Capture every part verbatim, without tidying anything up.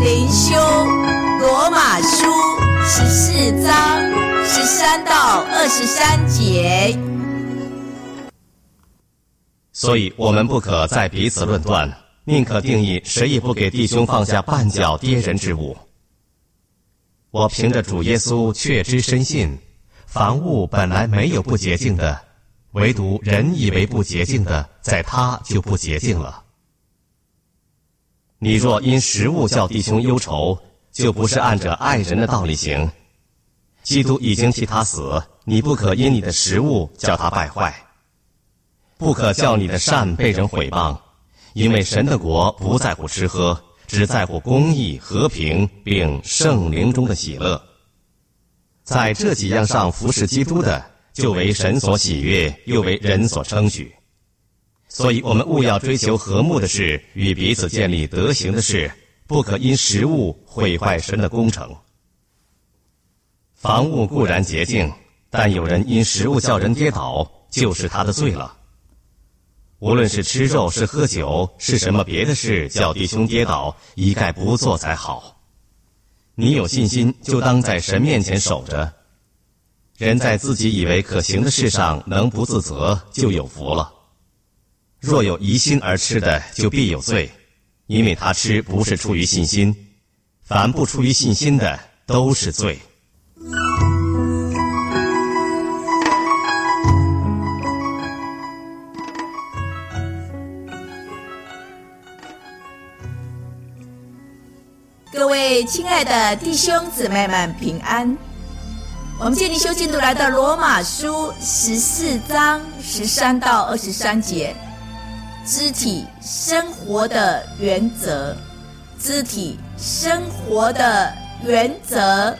灵修罗马书十四章十三到二十三节。 所以我们不可再彼此论断，宁可定义谁也不给弟兄放下绊脚跌人之物。我凭着主耶稣确知深信，凡物本来没有不洁净的，唯独人以为不洁净的，在他就不洁净了。你若因食物叫弟兄忧愁，就不是按着爱人的道理行。基督已经替他死，你不可因你的食物叫他败坏，不可叫你的善被人毁谤，因为神的国不在乎吃喝，只在乎公义、和平，并圣灵中的喜乐。在这几样上服侍基督的，就为神所喜悦，又为人所称许。所以我们务要追求和睦的事，与彼此建立德行的事，不可因食物毁坏神的工程。凡物固然洁净，但有人因食物叫人跌倒，就是他的罪了。无论是吃肉，是喝酒，是什么别的事叫弟兄跌倒，一概不做才好。你有信心，就当在神面前守着。人在自己以为可行的事上能不自责，就有福了。若有疑心而吃的，就必有罪，因为他吃不是出于信心，凡不出于信心的，都是罪。 各位亲爱的弟兄姊妹们平安。我们今天灵修进度来到罗马书十四章十三到二十三节，肢体生活的原则，肢体生活的原则。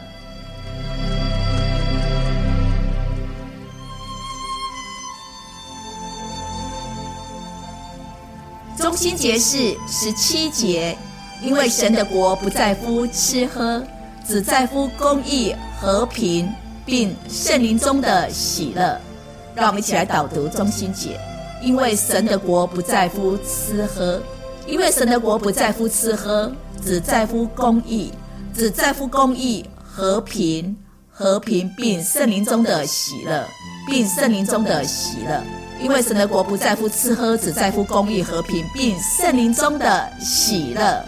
中心节是十七节，因为神的国不在乎吃喝，只在乎公义、和平，并圣灵中的喜乐。让我们一起来导读中心节。因为神的国不在乎吃喝，因为神的国不在乎吃喝，只在乎公义，只在乎公义、和平，和平并圣灵中的喜乐，并圣灵中的喜乐。因为神的国不在乎吃喝，只在乎公义、和平并圣灵中的喜乐。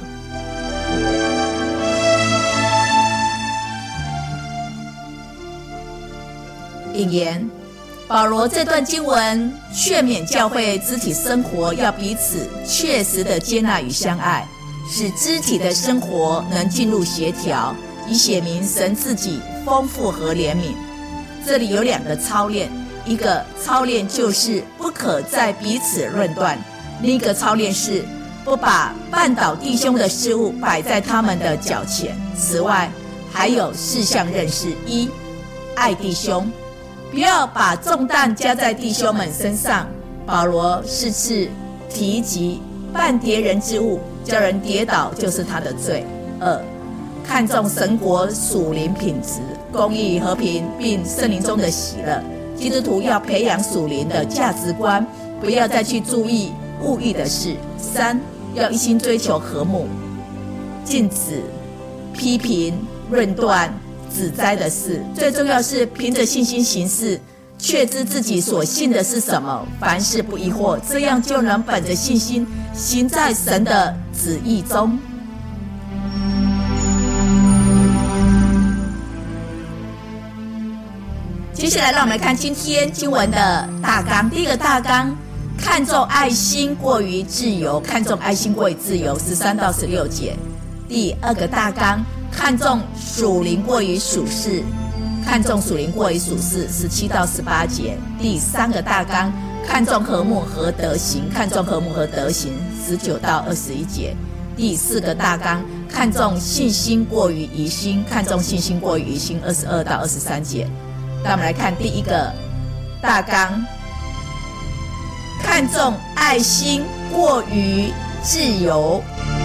引言：保罗这段经文劝勉教会肢体生活要彼此确实的接纳与相爱，使肢体的生活能进入协调，以显明神自己丰富和怜悯。这里有两个操练，一个操练就是不可在彼此论断，另一个操练是不把绊倒弟兄的事物摆在他们的脚前。此外还有四项认识：一、爱弟兄，不要把重担加在弟兄们身上。保罗四次提及绊跌人之物，叫人跌倒就是他的罪。二、看重神国属灵品质，公义、和平并圣灵中的喜乐。基督徒要培养属灵的价值观，不要再去注意物欲的事。三、要一心追求和睦，禁止批评、论断、指摘的事。最重要是凭着信心行事，确知自己所信的是什么，凡事不疑惑，这样就能本着信心行在神的旨意中。接下来让我们来看今天经文的大纲。第一个大纲，看重爱心过于自由，看重爱心过于自由，十三到十六节。第二个大纲，看重属灵过于属世，看重属灵过于属世，十七到十八节。第三个大纲，看重和睦和德行，看重和睦和德行，十九到二十一节。第四个大纲，看重信心过于疑心，看重信心过于疑心，二十二到二十三节。那我们来看第一个大纲，看重爱心过于自由。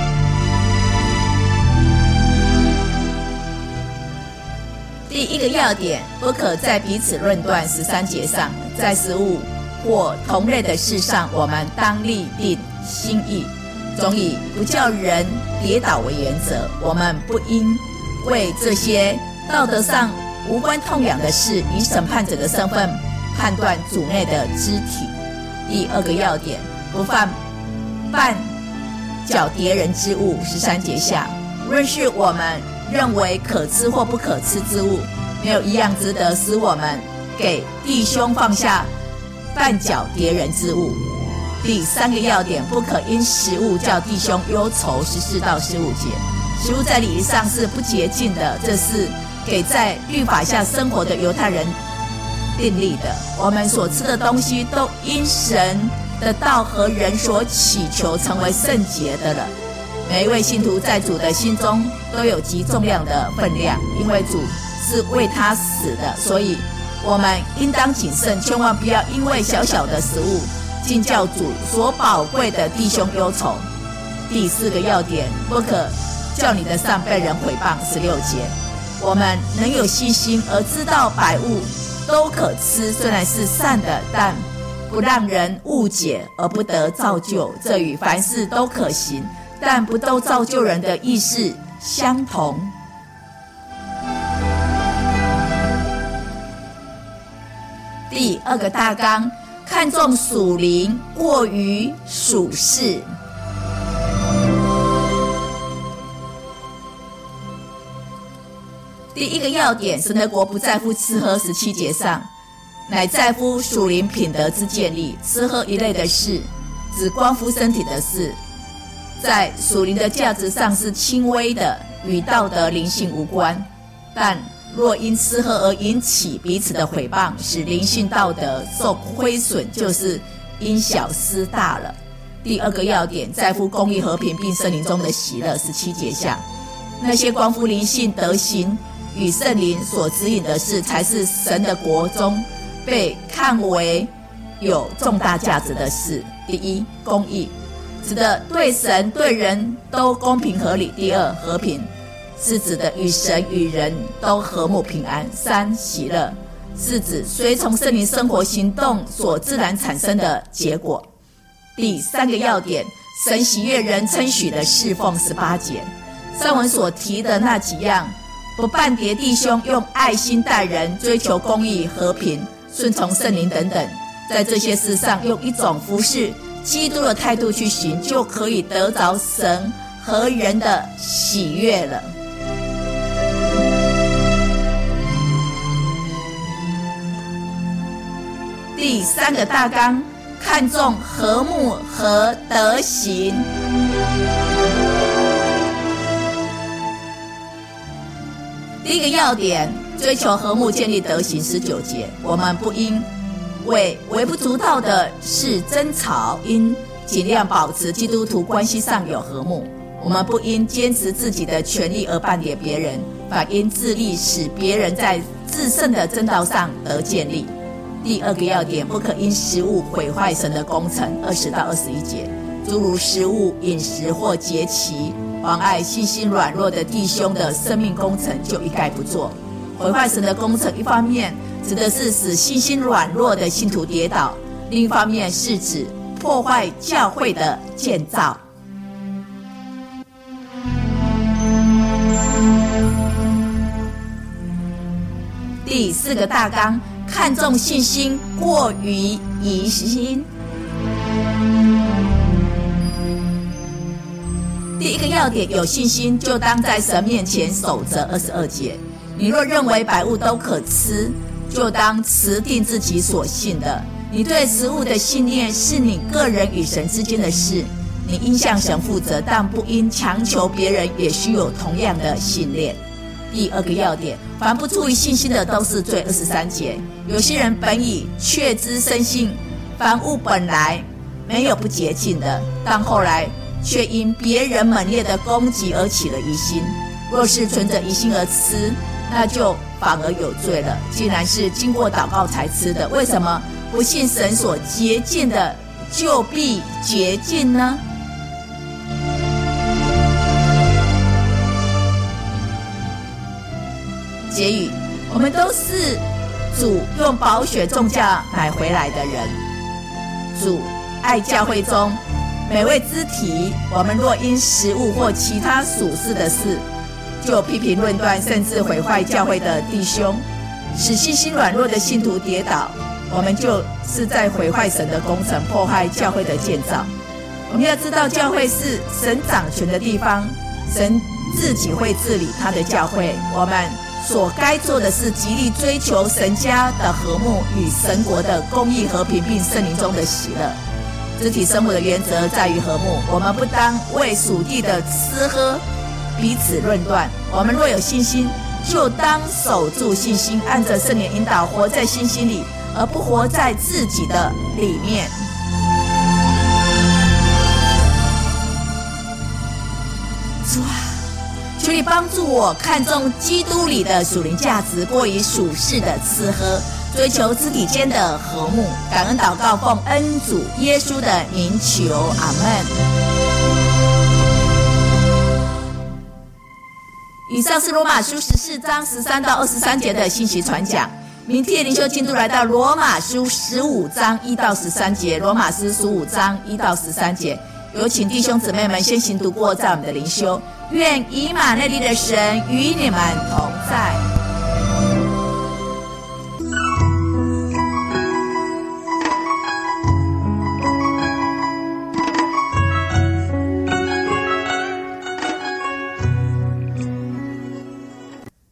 第一个要点，不可在彼此论断，十三节上，在食物或同类的事上，我们当立定心意。 总以不叫人跌倒为原则，我们不应为这些道德上无关痛痒的事，以审判者的身份判断主内的肢体。第二个要点，不犯绊脚跌人之物。十三节下，无论是我们认为可吃或不可吃之物，没有一样值得使我们给弟兄放下绊脚跌人之物。第三个要点，不可因食物叫弟兄忧愁。十四到十五节，食物在礼仪上是不洁净的，这是给在律法下生活的犹太人定立的。我们所吃的东西都因神的道和人所祈求成为圣洁的了。每一位信徒在主的心中都有极重量的分量，因为主是为他死的，所以我们应当谨慎，千万不要因为小小的食物竟叫主所宝贵的弟兄忧愁。第四个要点，不可叫你的善被人毁谤。十六节，我们能有信心而知道百物都可吃，虽然是善的，但不让人误解而不得造就，这与凡事都可行但不都造就人的意思相同。第二个大纲，看重属灵过于属世。第一个要点，神的国不在乎吃喝。十七节上，乃在乎属灵品德之建立。吃喝一类的事，只关乎身体的事，在属灵的价值上是轻微的，与道德灵性无关。但若因吃喝而引起彼此的毁谤，使灵性道德受亏损，就是因小失大了。第二个要点，在乎公义和平并圣灵中的喜乐。十七节下，那些关乎灵性德行与圣灵所指引的事，才是神的国中被看为有重大价值的事。第一，公义，指的对神对人都公平合理。第二，和平，是指的与神与人都和睦平安。三，喜乐，是指随从圣灵生活行动所自然产生的结果。第三个要点，神喜悦人称许的侍奉。十八节，上文所提的那几样，不絆跌弟兄，用爱心待人，追求公义、和平、顺从圣灵等等，在这些事上用一种服侍基督的态度去行，就可以得着神和人的喜悦了。第三个大纲，看重和睦和德行。第一个要点，追求和睦，建立德行。十九节，我们不应为微不足道的事争吵，应尽量保持基督徒关系上有和睦。我们不应坚持自己的权利而絆跌别人，反应致力使别人在至圣的真道上得建立。第二个要点，不可因食物毁坏神的工程。二十到二十一节，诸如食物、饮食或节期妨碍信心软弱的弟兄的生命工程，就一概不做。毁坏神的工程，一方面指的是使信心软弱的信徒跌倒，另一方面是指破坏教会的建造。第四个大纲，看重信心过于疑心。第一个要点，有信心就当在神面前守着。二十二节，你若认为百物都可吃，就当持定自己所信的。你对食物的信念是你个人与神之间的事，你应向神负责，但不应强求别人也需有同样的信念。第二个要点，凡不出于信心的都是罪。二十三节，有些人本以确知深信凡物本来没有不洁净的，但后来却因别人猛烈的攻击而起了疑心。若是存着疑心而吃，那就反而有罪了。既然是经过祷告才吃的，为什么不信神所洁净的就必洁净呢？结语，我们都是主用宝血重价买回来的人。主爱教会中每位肢体，我们若因食物或其他属世的事，就批评论断，甚至毁坏教会的弟兄，使信心软弱的信徒跌倒，我们就是在毁坏神的工程，破坏教会的建造。我们要知道，教会是神掌权的地方，神自己会治理他的教会。我们所该做的是极力追求神家的和睦与神国的公义和平，并圣灵中的喜乐。肢体生活的原则在于和睦，我们不当为属地的吃喝彼此论断。我们若有信心，就当守住信心，按着圣灵引导，活在信心里，而不活在自己的里面。主啊，求你帮助我看重基督里的属灵价值，过于属世的吃喝，追求肢体间的和睦。感恩祷告，奉恩主耶稣的名求，阿们。以上是罗马书十四章十三到二十三节的信息传讲。明天灵修进度来到罗马书十五章一到十三节，罗马书十五章一到十三节。有请弟兄姊妹们先行读过，在我们的灵修。愿以马内利的神与你们同在。